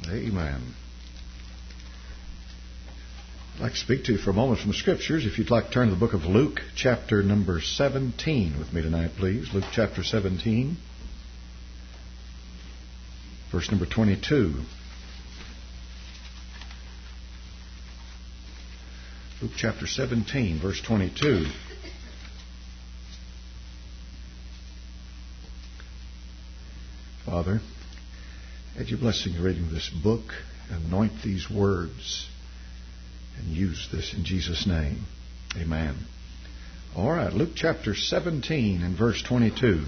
Amen. I'd like to speak to you for a moment from the Scriptures. If you'd like to turn to the book of Luke, chapter number 17 with me tonight, please. Luke chapter 17, verse number 22. Luke chapter 17, verse 22. Father, add your blessing in reading this book. Anoint these words and use this in Jesus' name. Amen. All right, Luke chapter 17 and verse 22.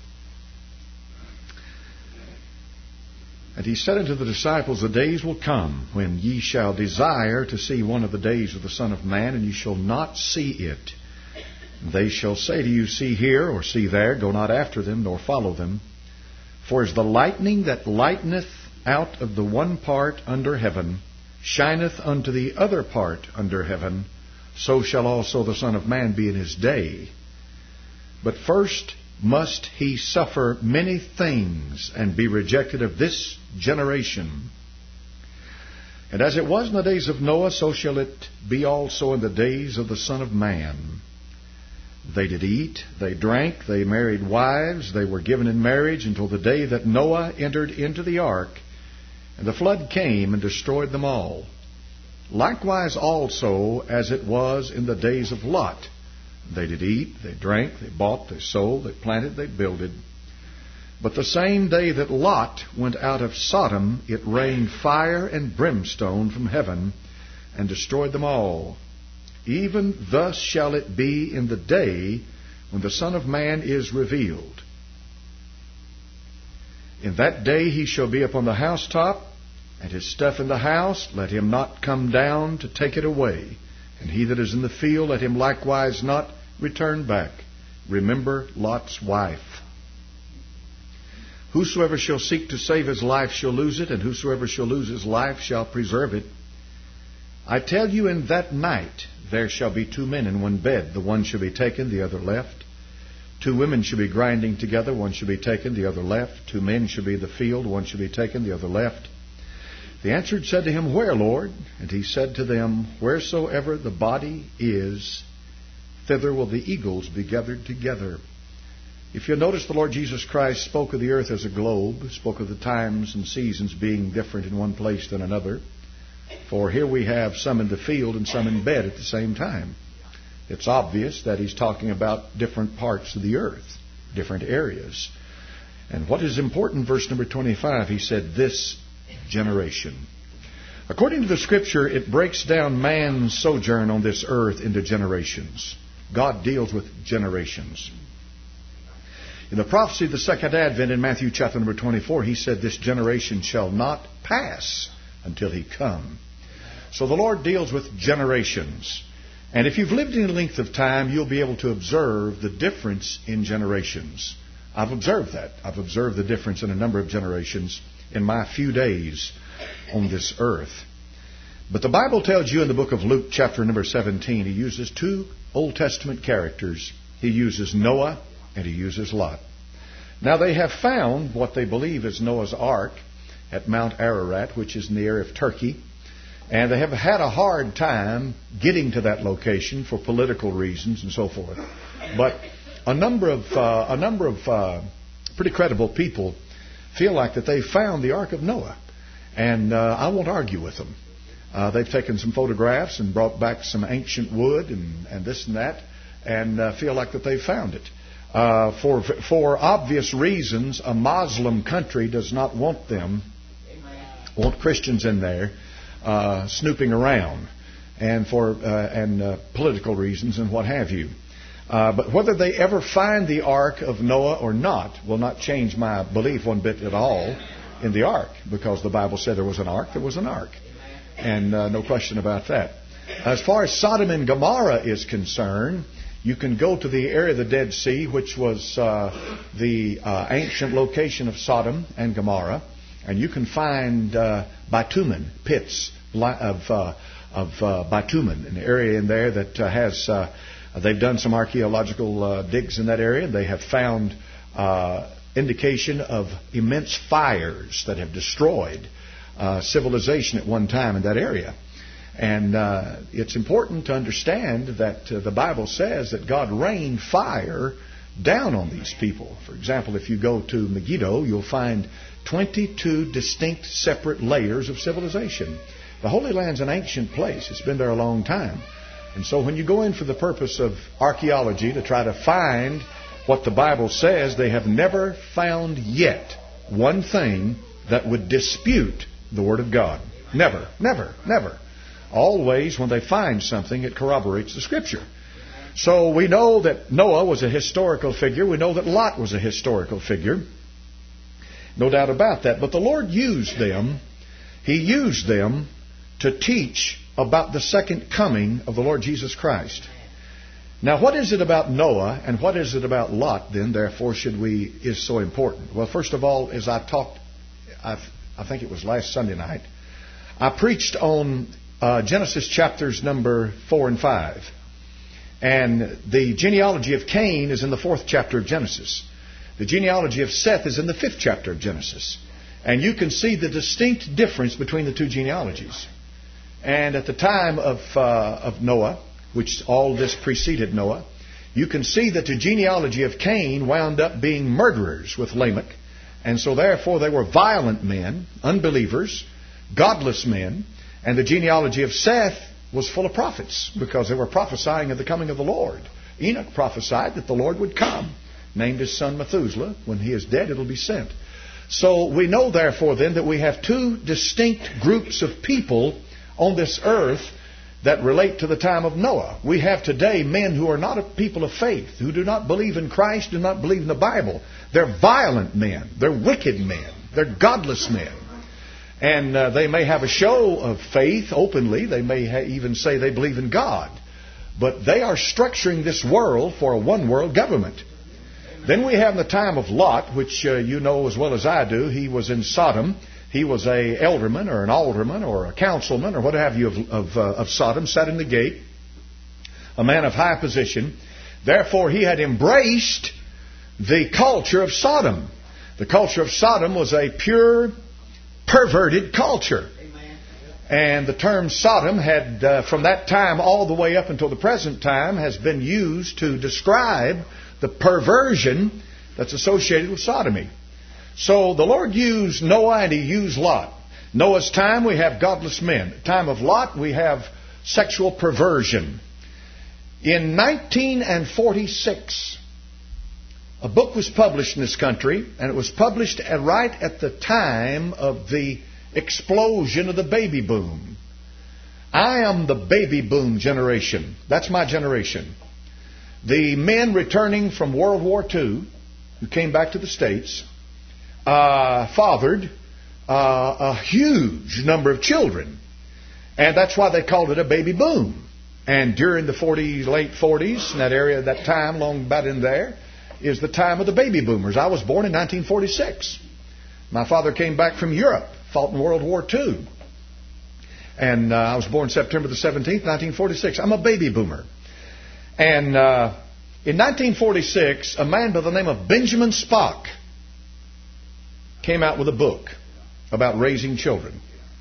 And he said unto the disciples, the days will come when ye shall desire to see one of the days of the Son of Man, and ye shall not see it. And they shall say to you, see here, or see there, go not after them, nor follow them. For as the lightning that lighteneth out of the one part under heaven shineth unto the other part under heaven, so shall also the Son of Man be in his day. But first must he suffer many things, and be rejected of this generation. And as it was in the days of Noah, so shall it be also in the days of the Son of Man. They did eat, they drank, they married wives, they were given in marriage until the day that Noah entered into the ark, and the flood came and destroyed them all. Likewise also as it was in the days of Lot. They did eat, they drank, they bought, they sold, they planted, they builded. But the same day that Lot went out of Sodom, it rained fire and brimstone from heaven, and destroyed them all. Even thus shall it be in the day when the Son of Man is revealed. In that day he shall be upon the housetop, and his stuff in the house, let him not come down to take it away. And he that is in the field, let him likewise not return back. Remember Lot's wife. Whosoever shall seek to save his life shall lose it, and whosoever shall lose his life shall preserve it. I tell you, in that night there shall be two men in one bed. The one shall be taken, the other left. Two women shall be grinding together. One shall be taken, the other left. Two men shall be in the field. One shall be taken, the other left. They answered, said to him, where, Lord? And he said to them, wheresoever the body is, thither will the eagles be gathered together. If you'll notice, the Lord Jesus Christ spoke of the earth as a globe, spoke of the times and seasons being different in one place than another. For here we have some in the field and some in bed at the same time. It's obvious that he's talking about different parts of the earth, different areas. And what is important, verse number 25, he said, this generation. According to the Scripture, it breaks down man's sojourn on this earth into generations. God deals with generations. In the prophecy of the second advent in Matthew chapter number 24, he said, this generation shall not pass until he come. So the Lord deals with generations. And if you've lived any length of time, you'll be able to observe the difference in generations. I've observed that. I've observed the difference in a number of generations in my few days on this earth. But the Bible tells you in the book of Luke chapter number 17, he uses two Old Testament characters. He uses Noah and he uses Lot. Now they have found what they believe is Noah's Ark at Mount Ararat, which is in the area of Turkey. And they have had a hard time getting to that location for political reasons and so forth. But a number of pretty credible people feel like that they found the Ark of Noah. And I won't argue with them. They've taken some photographs and brought back some ancient wood and this and that, and feel like that they found it. For obvious reasons, a Muslim country does not want Christians in there snooping around, and for political reasons and what have you. But whether they ever find the Ark of Noah or not will not change my belief one bit at all in the Ark, because the Bible said there was an Ark, there was an Ark. And no question about that. As far as Sodom and Gomorrah is concerned, you can go to the area of the Dead Sea, which was the ancient location of Sodom and Gomorrah, and you can find bitumen pits of bitumen, an area in there that has. They've done some archaeological digs in that area. They have found indication of immense fires that have destroyed civilization at one time in that area. And it's important to understand that the Bible says that God rained fire down on these people. For example, if you go to Megiddo, you'll find 22 distinct separate layers of civilization. The Holy Land's an ancient place. It's been there a long time. And so when you go in for the purpose of archaeology to try to find what the Bible says, they have never found yet one thing that would dispute the Word of God. Never, never, never. Always when they find something, it corroborates the Scripture. So we know that Noah was a historical figure. We know that Lot was a historical figure. No doubt about that. But the Lord used them. He used them to teach about the second coming of the Lord Jesus Christ. Now, what is it about Noah and what is it about Lot, then, therefore, is so important? Well, first of all, as I talked, I think it was last Sunday night, I preached on Genesis chapters number 4 and 5. And the genealogy of Cain is in the 4th chapter of Genesis. The genealogy of Seth is in the 5th chapter of Genesis. And you can see the distinct difference between the two genealogies. And at the time of Noah, which all this preceded Noah, you can see that the genealogy of Cain wound up being murderers with Lamech. And so therefore they were violent men, unbelievers, godless men. And the genealogy of Seth was full of prophets because they were prophesying of the coming of the Lord. Enoch prophesied that the Lord would come. Named his son Methuselah. When he is dead, it'll be sent. So we know therefore then that we have two distinct groups of people on this earth that relate to the time of Noah. We have today men who are not a people of faith, who do not believe in Christ, do not believe in the Bible. They're violent men. They're wicked men. They're godless men. And they may have a show of faith openly. They may even say they believe in God. But they are structuring this world for a one-world government. Then we have the time of Lot, which you know as well as I do. He was in Sodom. He was a elderman or an alderman or a councilman or what have you of Sodom, sat in the gate, a man of high position. Therefore, he had embraced the culture of Sodom. The culture of Sodom was a pure, perverted culture. And the term Sodom had, from that time all the way up until the present time, has been used to describe the perversion that's associated with sodomy. So the Lord used Noah and He used Lot. Noah's time we have godless men. The time of Lot we have sexual perversion. In 1946, a book was published in this country, and it was published right at the time of the explosion of the baby boom. I am the baby boom generation. That's my generation. The men returning from World War II, who came back to the States, fathered a huge number of children. And that's why they called it a baby boom. And during the late 40s, in that area, that time, long about in there, is the time of the baby boomers. I was born in 1946. My father came back from Europe, fought in World War II. And I was born September the 17th, 1946. I'm a baby boomer. And in 1946, a man by the name of Benjamin Spock came out with a book about raising children.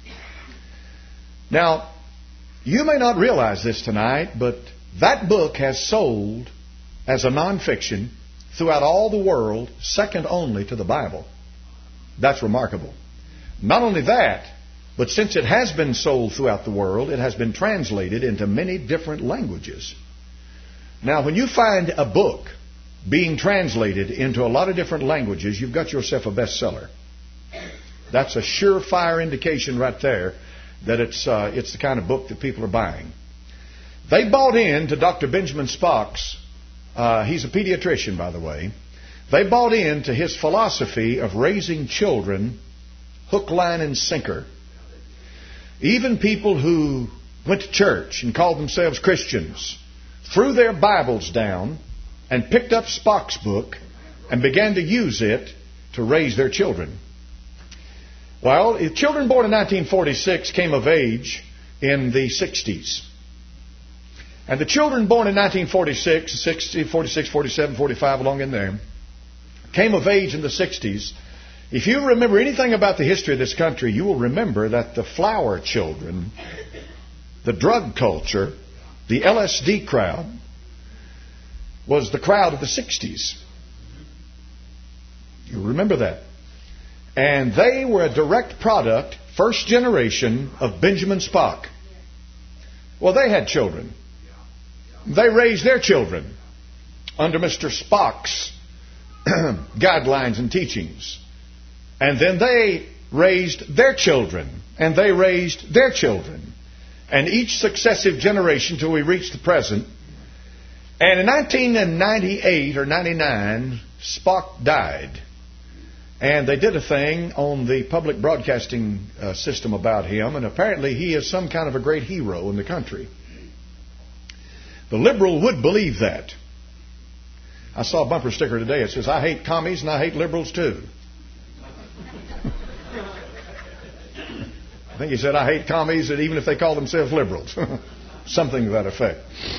Now, you may not realize this tonight, but that book has sold as a nonfiction throughout all the world, second only to the Bible. That's remarkable. Not only that, but since it has been sold throughout the world, it has been translated into many different languages. Now, when you find a book being translated into a lot of different languages, you've got yourself a bestseller. That's a surefire indication right there that it's the kind of book that people are buying. They bought into Dr. Benjamin Spock's, he's a pediatrician, by the way. They bought into his philosophy of raising children hook, line, and sinker. Even people who went to church and called themselves Christians threw their Bibles down and picked up Spock's book and began to use it to raise their children. Well, children born in 1946 came of age in the 60s. And the children born in 1946, 60, 46, 47, 45, along in there, came of age in the 60s. If you remember anything about the history of this country, you will remember that the flower children, the drug culture, the LSD crowd, was the crowd of the 60s. You remember that. And they were a direct product, first generation, of Benjamin Spock. Well, they had children. They raised their children under Mr. Spock's guidelines and teachings. And then they raised their children. And they raised their children. And each successive generation till we reach the present. And in 1998 or 99, Spock died. And they did a thing on the public broadcasting system about him. And apparently he is some kind of a great hero in the country. The liberal would believe that. I saw a bumper sticker today. It says, I hate commies and I hate liberals too. I think he said, I hate commies, and even if they call themselves liberals. Something to that effect.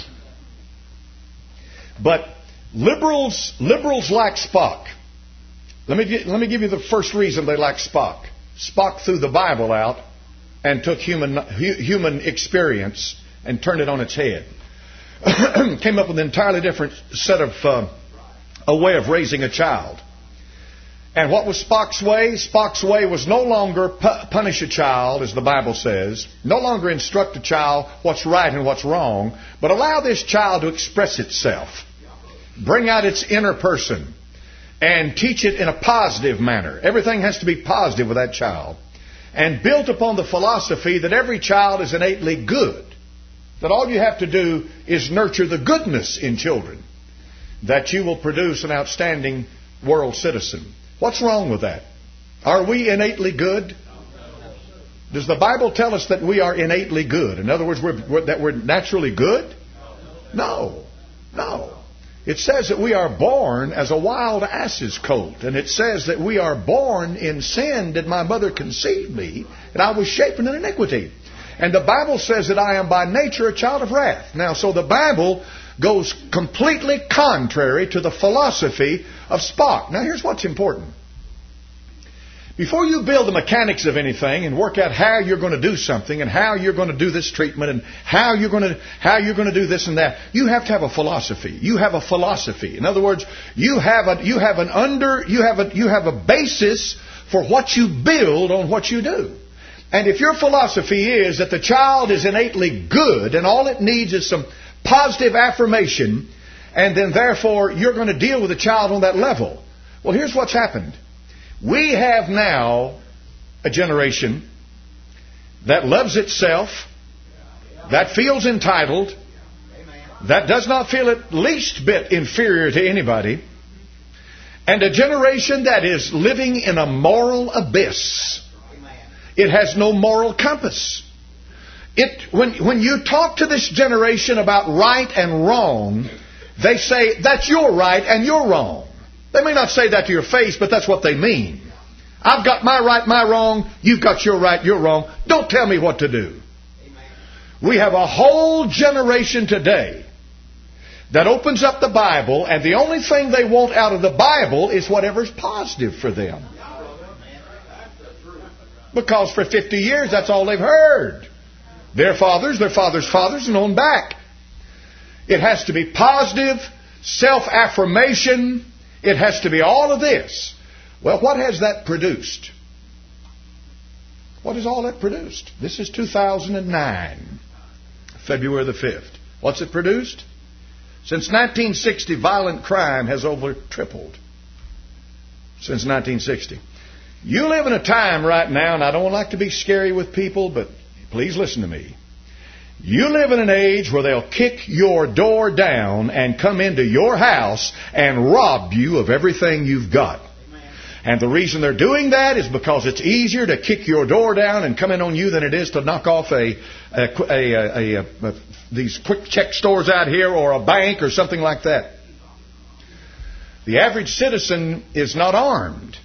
But liberals like Spock. Let me give you the first reason they like Spock. Spock threw the Bible out and took human experience and turned it on its head. Came up with an entirely different set of a way of raising a child. And what was Spock's way? Spock's way was no longer punish a child, as the Bible says, no longer instruct a child what's right and what's wrong, but allow this child to express itself, bring out its inner person, and teach it in a positive manner. Everything has to be positive with that child, and built upon the philosophy that every child is innately good, that all you have to do is nurture the goodness in children, that you will produce an outstanding world citizen. What's wrong with that? Are we innately good? Does the Bible tell us that we are innately good? In other words, that we're naturally good? No. It says that we are born as a wild ass's colt. And it says that we are born in sin did my mother conceive me, and I was shapen in iniquity. And the Bible says that I am by nature a child of wrath. Now, so the Bible goes completely contrary to the philosophy of Spock. Now, here's what's important. Before you build the mechanics of anything and work out how you're going to do something and how you're going to do this treatment and how you're going to do this and that, you have to have a philosophy. You have a philosophy. In other words, you have a basis for what you build on what you do. And if your philosophy is that the child is innately good and all it needs is some positive affirmation, and then therefore you're going to deal with the child on that level. Well, here's what's happened. We have now a generation that loves itself, that feels entitled, that does not feel at least bit inferior to anybody, and a generation that is living in a moral abyss. It has no moral compass. When you talk to this generation about right and wrong, they say, that's your right and you're wrong. They may not say that to your face, but that's what they mean. I've got my right, my wrong. You've got your right, your wrong. Don't tell me what to do. We have a whole generation today that opens up the Bible, and the only thing they want out of the Bible is whatever's positive for them. Because for 50 years, that's all they've heard. Their fathers, and on back. It has to be positive, self-affirmation. It has to be all of this. Well, what has that produced? What has all that produced? This is 2009, February the 5th. What's it produced? Since 1960, violent crime has over tripled. Since 1960. You live in a time right now, and I don't like to be scary with people, but please listen to me. You live in an age where they'll kick your door down and come into your house and rob you of everything you've got. And the reason they're doing that is because it's easier to kick your door down and come in on you than it is to knock off these quick check stores out here or a bank or something like that. The average citizen is not armed.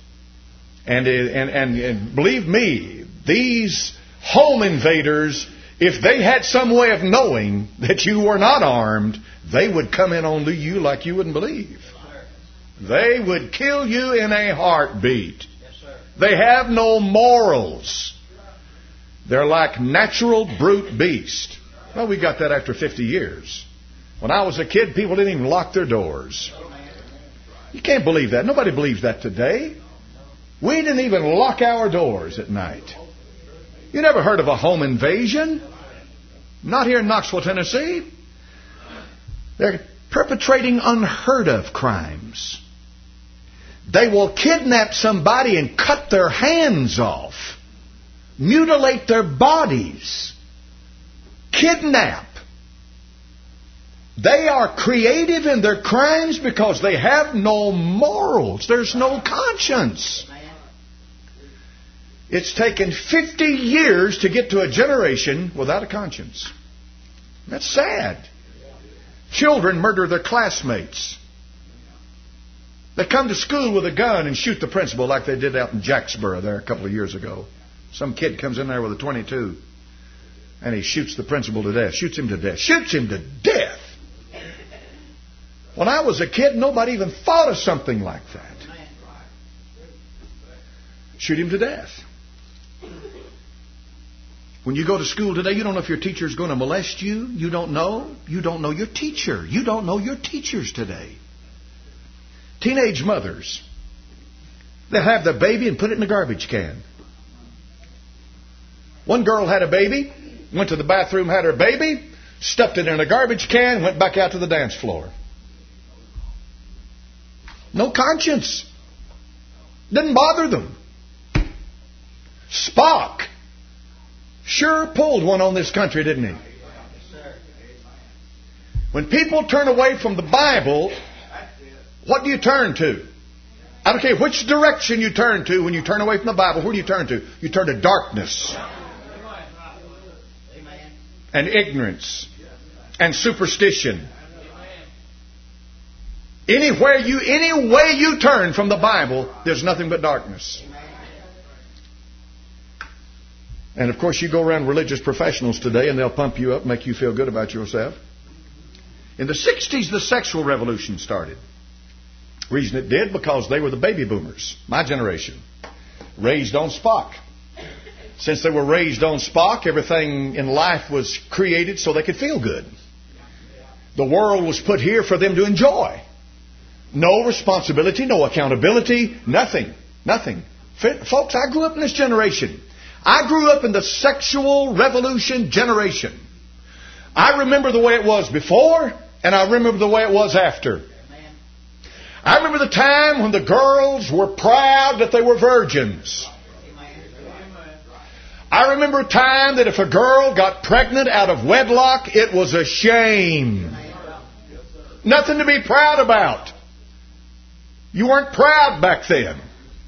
And believe me, these home invaders, if they had some way of knowing that you were not armed, they would come in on you like you wouldn't believe. They would kill you in a heartbeat. Yes, sir. They have no morals. They're like natural brute beasts. Well, we got that after 50 years. When I was a kid, people didn't even lock their doors. You can't believe that. Nobody believes that today. We didn't even lock our doors at night. You never heard of a home invasion? Not here in Knoxville, Tennessee. They're perpetrating unheard of crimes. They will kidnap somebody and cut their hands off, mutilate their bodies, kidnap. They are creative in their crimes because they have no morals. There's no conscience. It's taken 50 years to get to a generation without a conscience. That's sad. Children murder their classmates. They come to school with a gun and shoot the principal like they did out in Jacksboro there a couple of years ago. Some kid comes in there with a .22 and he shoots the principal to death. Shoots him to death. Shoots him to death. When I was a kid, nobody even thought of something like that. Shoot him to death. When you go to school today, you don't know if your teacher is going to molest you. You don't know. You don't know your teacher. You don't know your teachers today. Teenage mothers, they'll have their baby and put it in a garbage can. One girl had a baby, went to the bathroom, had her baby, stuffed it in a garbage can, went back out to the dance floor. No conscience. Didn't bother them. Spock sure pulled one on this country, didn't he? When people turn away from the Bible, what do you turn to? I don't care which direction you turn to when you turn away from the Bible. Where do you turn to? You turn to darkness and ignorance and superstition. Any way you turn from the Bible, there's nothing but darkness. And of course, you go around religious professionals today and they'll pump you up, make you feel good about yourself. In the 60s, the sexual revolution started. Reason it did, because they were the baby boomers, my generation, raised on Spock. Since they were raised on Spock, everything in life was created so they could feel good. The world was put here for them to enjoy. No responsibility, no accountability, nothing. Nothing. Folks, I grew up in this generation. I grew up in the sexual revolution generation. I remember the way it was before, and I remember the way it was after. I remember the time when the girls were proud that they were virgins. I remember a time that if a girl got pregnant out of wedlock, it was a shame. Nothing to be proud about. You weren't proud back then.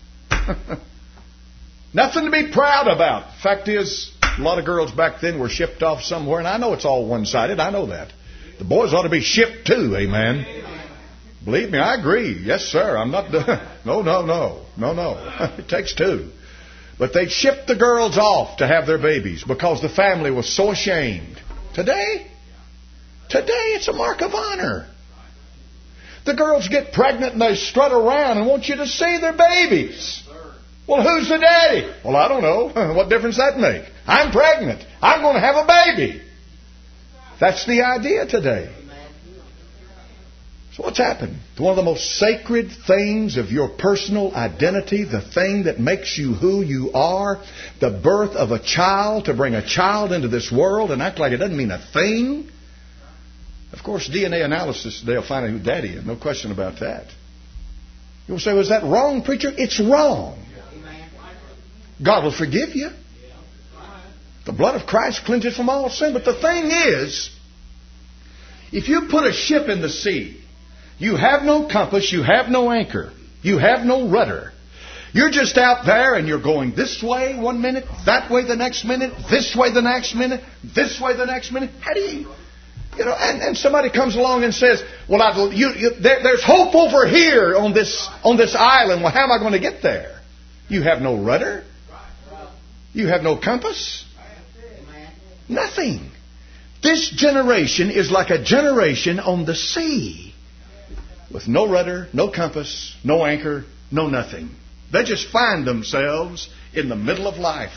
Nothing to be proud about. Fact is, a lot of girls back then were shipped off somewhere, and I know it's all one-sided. I know that. The boys ought to be shipped too, amen. Believe me, I agree. Yes, sir. I'm not... No. It takes two. But they'd ship the girls off to have their babies because the family was so ashamed. Today, it's a mark of honor. The girls get pregnant and they strut around and want you to see their babies. Well, who's the daddy? Well, I don't know. What difference does that make? I'm pregnant. I'm going to have a baby. That's the idea today. So what's happened? One of the most sacred things of your personal identity, the thing that makes you who you are, the birth of a child, to bring a child into this world and act like it doesn't mean a thing. Of course, DNA analysis, they'll find out who daddy is. No question about that. You'll say, was that wrong, preacher? It's wrong. God will forgive you. The blood of Christ cleanses from all sin. But the thing is, if you put a ship in the sea, you have no compass, you have no anchor, you have no rudder. You're just out there and you're going this way one minute, that way the next minute, this way the next minute, this way the next minute. How do you and somebody comes along and says, well, there's hope over here on this island. Well, how am I going to get there? You have no rudder. You have no compass. Nothing. This generation is like a generation on the sea. With no rudder, no compass, no anchor, no nothing. They just find themselves in the middle of life.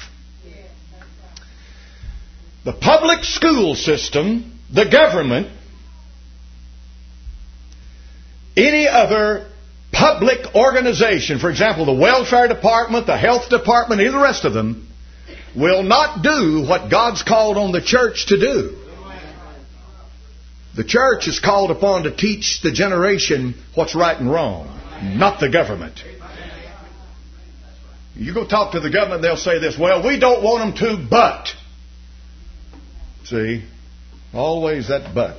The public school system, the government, any other public organization, for example, the welfare department, the health department, any of the rest of them, will not do what God's called on the church to do. The church is called upon to teach the generation what's right and wrong, not the government. You go talk to the government, they'll say this, well, we don't want them to, but. See? Always that but.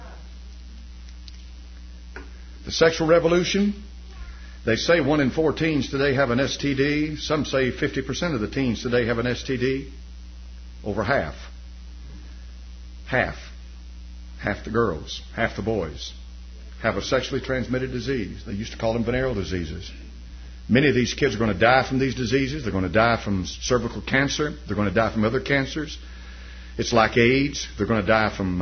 The sexual revolution, they say 1 in 4 teens today have an STD. Some say 50% of the teens today have an STD. Over half. Half the girls, half the boys have a sexually transmitted disease. They used to call them venereal diseases. Many of these kids are going to die from these diseases. They're going to die from cervical cancer. They're going to die from other cancers. It's like AIDS. They're going to die from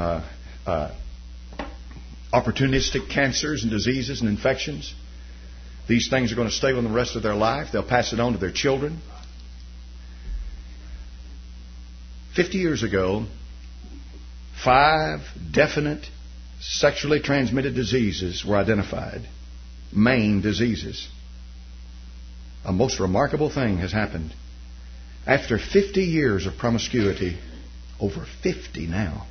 opportunistic cancers and diseases and infections. These things are going to stay with them the rest of their life. They'll pass it on to their children. 50 years ago, 5 definite sexually transmitted diseases were identified. Main diseases. A most remarkable thing has happened. After 50 years of promiscuity, over 50 now.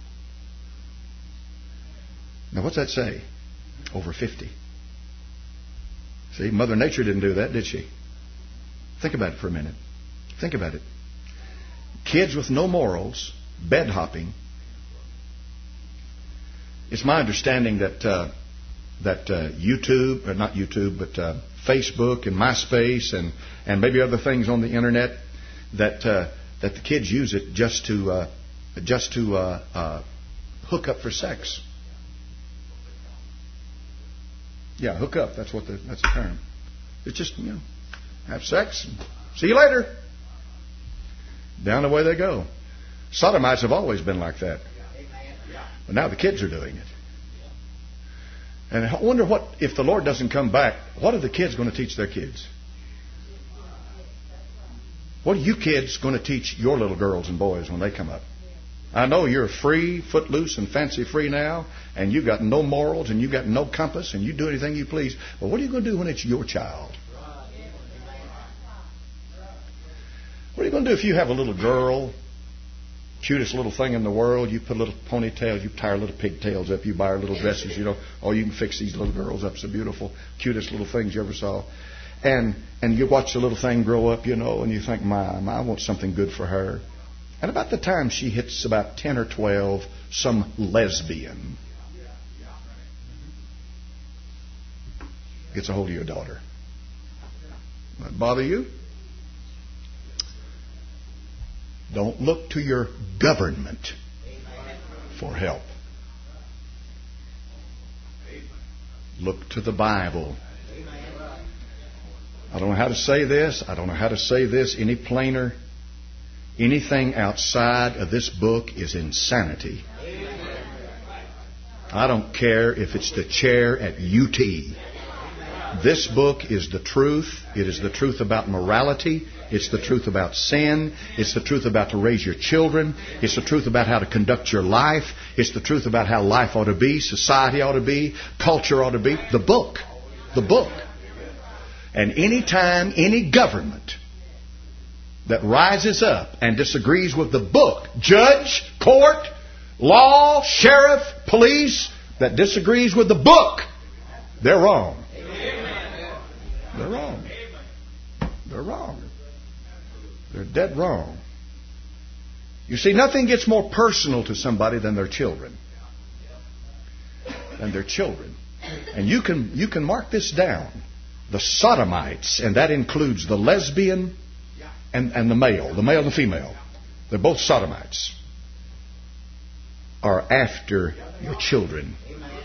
Now what's that say? Over 50. See, Mother Nature didn't do that, did she? Think about it for a minute. Think about it. Kids with no morals, bed hopping. It's my understanding that YouTube, or not YouTube, but Facebook and MySpace and maybe other things on the internet, that the kids use it just to hook up for sex. Yeah, hook up. That's the term. It's just, have sex. And see you later. Down the way they go. Sodomites have always been like that. But now the kids are doing it. And I wonder what, if the Lord doesn't come back, what are the kids going to teach their kids? What are you kids going to teach your little girls and boys when they come up? I know you're free, footloose, and fancy free now, and you've got no morals, and you've got no compass, and you do anything you please. But what are you going to do when it's your child? What are you going to do if you have a little girl, cutest little thing in the world, you put little ponytails, you tie her little pigtails up, you buy her little dresses, oh, you can fix these little girls up so beautiful, cutest little things you ever saw. And you watch the little thing grow up, and you think, I want something good for her. And about the time she hits about 10 or 12, some lesbian gets a hold of your daughter. That bother you? Don't look to your government for help. Look to the Bible. I don't know how to say this. I don't know how to say this any plainer. Anything outside of this book is insanity. I don't care if it's the chair at UT. This book is the truth. It is the truth about morality. It's the truth about sin. It's the truth about to raise your children. It's the truth about how to conduct your life. It's the truth about how life ought to be, society ought to be, culture ought to be. The book. The book. And anytime any government that rises up and disagrees with the book, judge, court, law, sheriff, police, that disagrees with the book, they're wrong. They're wrong. They're wrong. They're dead wrong. You see, nothing gets more personal to somebody than their children. And their children. And you can mark this down. The sodomites, and that includes the lesbian and the male and the female. They're both sodomites. Are after your children.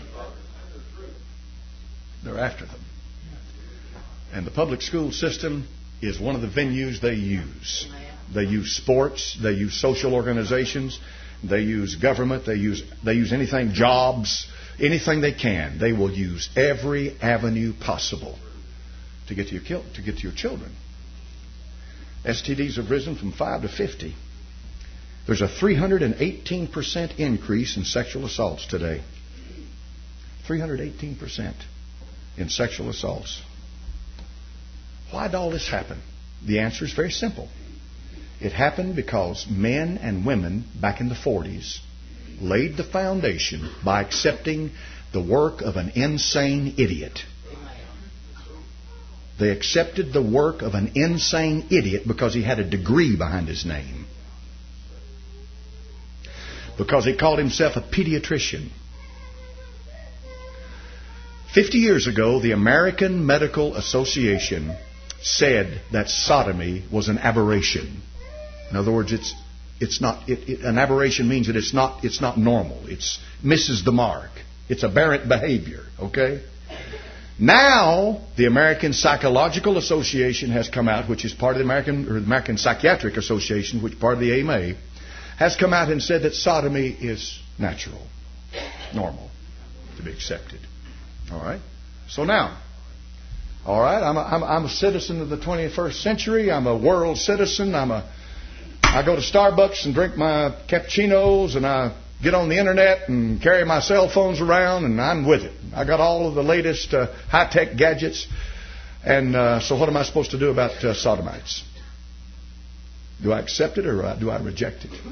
They're after them. And the public school system is one of the venues they use. They use sports. They use social organizations. They use government. They use anything, jobs, anything they can. They will use every avenue possible to get to your children. STDs have risen from 5 to 50. There's a 318% increase in sexual assaults today. 318% in sexual assaults. Why did all this happen? The answer is very simple. It happened because men and women back in the 40s laid the foundation by accepting the work of an insane idiot. They accepted the work of an insane idiot because he had a degree behind his name. Because he called himself a pediatrician. 50 years ago, the American Medical Association said that sodomy was an aberration. In other words, an aberration means that it's not normal. It misses the mark. It's aberrant behavior. Okay? Now, the American Psychological Association has come out, which is part of the American Psychiatric Association, which is part of the AMA, has come out and said that sodomy is natural, normal, to be accepted. All right? So now, all right, I'm a citizen of the 21st century. I'm a world citizen. I go to Starbucks and drink my cappuccinos, and I get on the internet and carry my cell phones around, and I'm with it. I got all of the latest high-tech gadgets. And so what am I supposed to do about sodomites? Do I accept it or do I reject it?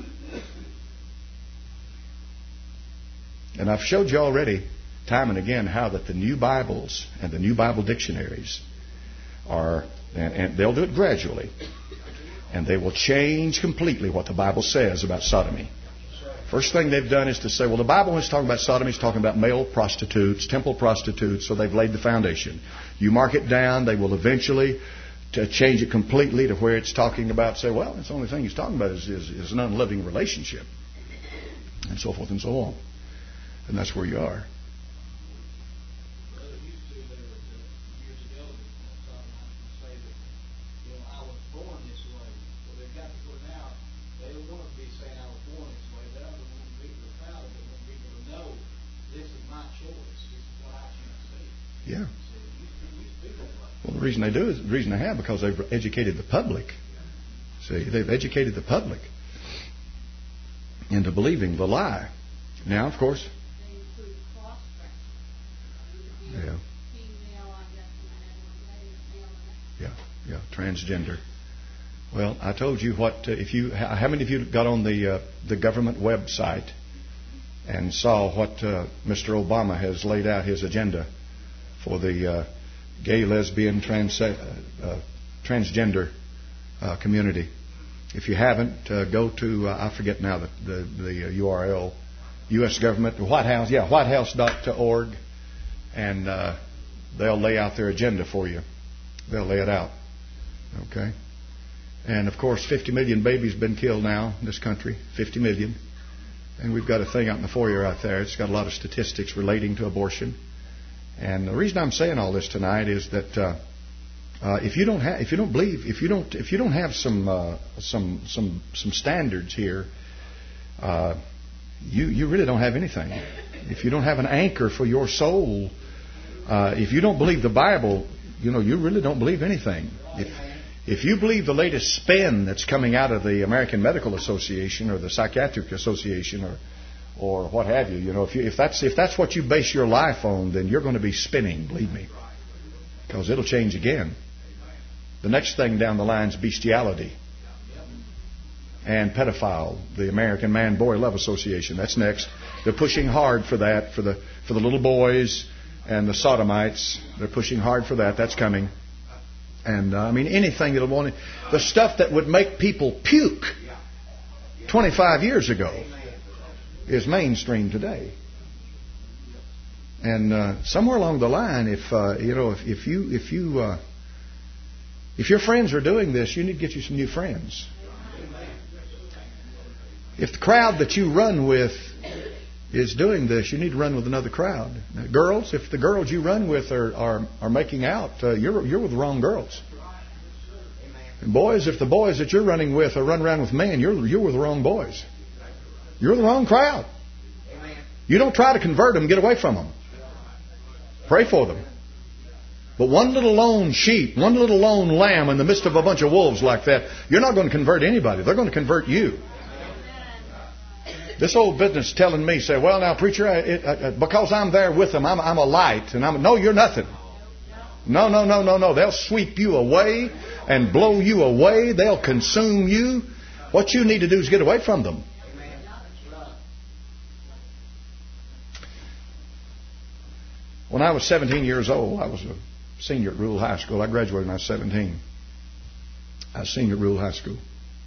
And I've showed you already, time and again, how that the new Bibles and the new Bible dictionaries are, and they'll do it gradually, and they will change completely what the Bible says about sodomy. First thing they've done is to say, well, the Bible, when it's talking about sodomy, is talking about male prostitutes, temple prostitutes, so they've laid the foundation. You mark it down, they will eventually change it completely to where it's talking about, say, well, that's the only thing he's talking about is an unloving relationship, and so forth and so on. And that's where you are. Yeah. Well, the reason they do is the reason they have, because they've educated the public. See, they've educated the public into believing the lie. Now, of course. Yeah, transgender. Well, I told you what. How many of you got on the government website and saw what Mr. Obama has laid out his agenda for the gay, lesbian, transgender community? If you haven't, go to I forget now the URL. U.S. government, the White House. Yeah, whitehouse.org, and they'll lay out their agenda for you. They'll lay it out. Okay? And, of course, 50 million babies have been killed now in this country. 50 million. And we've got a thing out in the foyer out there. It's got a lot of statistics relating to abortion. And the reason I'm saying all this tonight is that if you don't have some standards here, you really don't have anything. If you don't have an anchor for your soul, if you don't believe the Bible, you really don't believe anything. If you believe the latest spin that's coming out of the American Medical Association or the Psychiatric Association or what have you, if that's what you base your life on, then you're going to be spinning, believe me, because it'll change again. The next thing down the line is bestiality and pedophile, the American Man-Boy Love Association. That's next. They're pushing hard for that, for the little boys and the sodomites. They're pushing hard for that. That's coming. And anything that'll want the stuff that would make people puke 25 years ago is mainstream today. And somewhere along the line, if your friends are doing this, you need to get you some new friends. If the crowd that you run with is doing this, you need to run with another crowd. Now, girls, if the girls you run with are making out, you're with the wrong girls. And boys, if the boys that you're running with are running around with men, you're with the wrong boys. You're the wrong crowd. You don't try to convert them, get away from them. Pray for them. But one little lone sheep, one little lone lamb in the midst of a bunch of wolves like that, you're not going to convert anybody. They're going to convert you. This old business telling me, say, well, now, preacher, because I'm there with them, I'm a light. And no, you're nothing. No. They'll sweep you away and blow you away. They'll consume you. What you need to do is get away from them. When I was 17 years old, I was a senior at Rural High School. I graduated when I was 17. I was senior at Rural High School.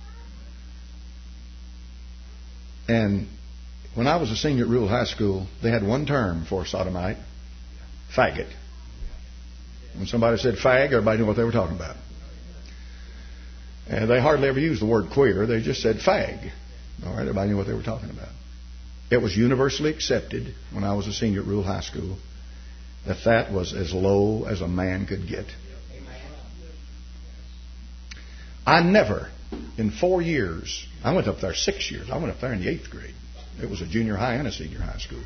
And when I was a senior at Rural High School, they had one term for a sodomite: faggot. When somebody said fag, everybody knew what they were talking about. And they hardly ever used the word queer. They just said fag. All right, everybody knew what they were talking about. It was universally accepted when I was a senior at Rural High School that was as low as a man could get. I never, in 4 years, I went up there 6 years. I went up there in the 8th grade. It was a junior high and a senior high school.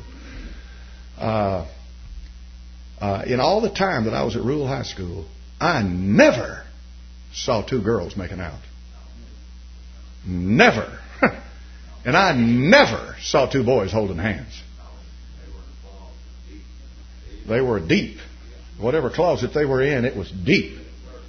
In all the time that I was at Rural High School, I never saw two girls making out. Never. And I never saw two boys holding hands. They were deep. Whatever closet they were in, it was deep.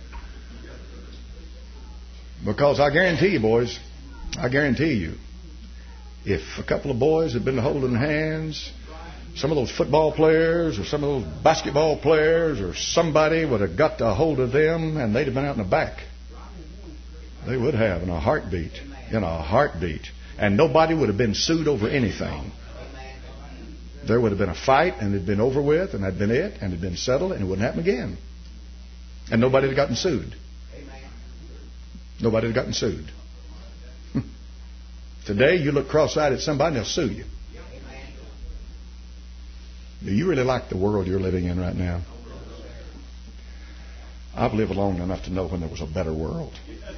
Because I guarantee you, boys, I guarantee you, if a couple of boys had been holding hands, some of those football players or some of those basketball players or somebody would have got a hold of them and they'd have been out in the back. They would have, in a heartbeat. In a heartbeat. And nobody would have been sued over anything. There would have been a fight and it'd been over with and that'd been it and it'd been settled and it wouldn't happen again. And nobody had gotten sued. Nobody had gotten sued. Today you look cross-eyed at somebody and they'll sue you. Do you really like the world you're living in right now? I've lived long enough to know when there was a better world.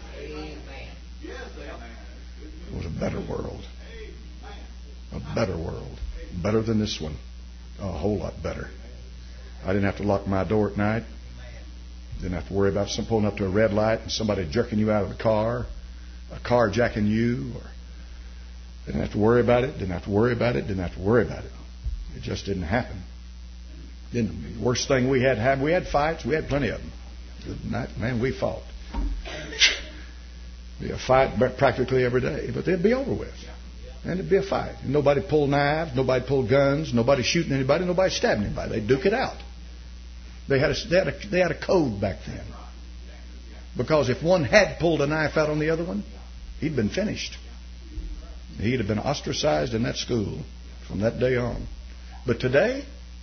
There was a better world. A better world. Better than this one. A whole lot better. I didn't have to lock my door at night. Didn't have to worry about some pulling up to a red light and somebody jerking you out of the car. A car jacking you. Or didn't have to worry about it. Didn't have to worry about it. Didn't have to worry about it. It just didn't happen. The worst thing we had, we had fights. We had plenty of them. Good night, man, we fought. Be a fight practically every day, but they'd be over with. And it'd be a fight. And nobody pulled knives, nobody pulled guns, nobody shooting anybody, nobody stabbing anybody. They'd duke it out. They had a code back then. Because if one had pulled a knife out on the other one, he'd been finished. He'd have been ostracized in that school from that day on. But today,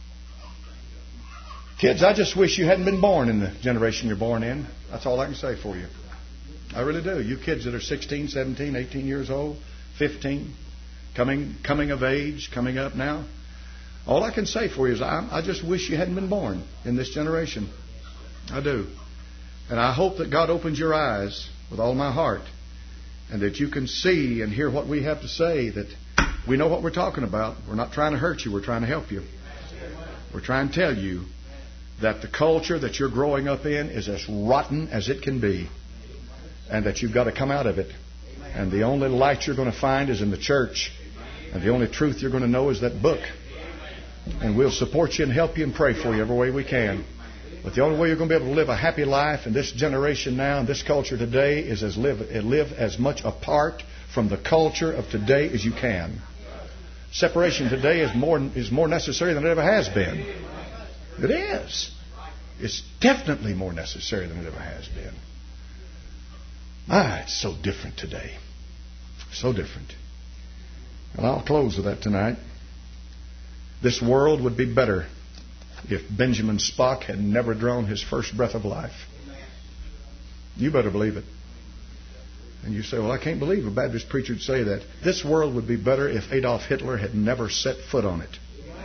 kids, I just wish you hadn't been born in the generation you're born in. That's all I can say for you. I really do. You kids that are 16, 17, 18 years old, 15, coming of age, coming up now. All I can say for you is I just wish you hadn't been born in this generation. I do. And I hope that God opens your eyes with all my heart and that you can see and hear what we have to say, that we know what we're talking about. We're not trying to hurt you. We're trying to help you. We're trying to tell you that the culture that you're growing up in is as rotten as it can be and that you've got to come out of it. And the only light you're going to find is in the church. And the only truth you're going to know is that book. And we'll support you and help you and pray for you every way we can. But the only way you're going to be able to live a happy life in this generation now, in this culture today, is live as much apart from the culture of today as you can. Separation today is more necessary than it ever has been. It is. It's definitely more necessary than it ever has been. It's so different today. So different. And I'll close with that tonight. This world would be better if Benjamin Spock had never drawn his first breath of life. You better believe it. And you say, well, I can't believe a Baptist preacher would say that. This world would be better if Adolf Hitler had never set foot on it.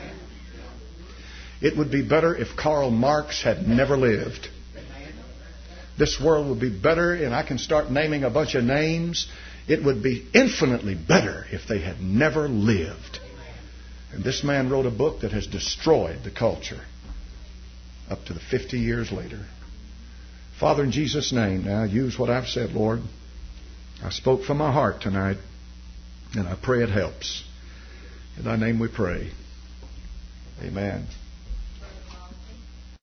It would be better if Karl Marx had never lived. This world would be better, and I can start naming a bunch of names. It would be infinitely better if they had never lived. And this man wrote a book that has destroyed the culture. up to the 50 years later. Father, in Jesus' name, now use what I've said, Lord. I spoke from my heart tonight, and I pray it helps. In Thy name we pray. Amen.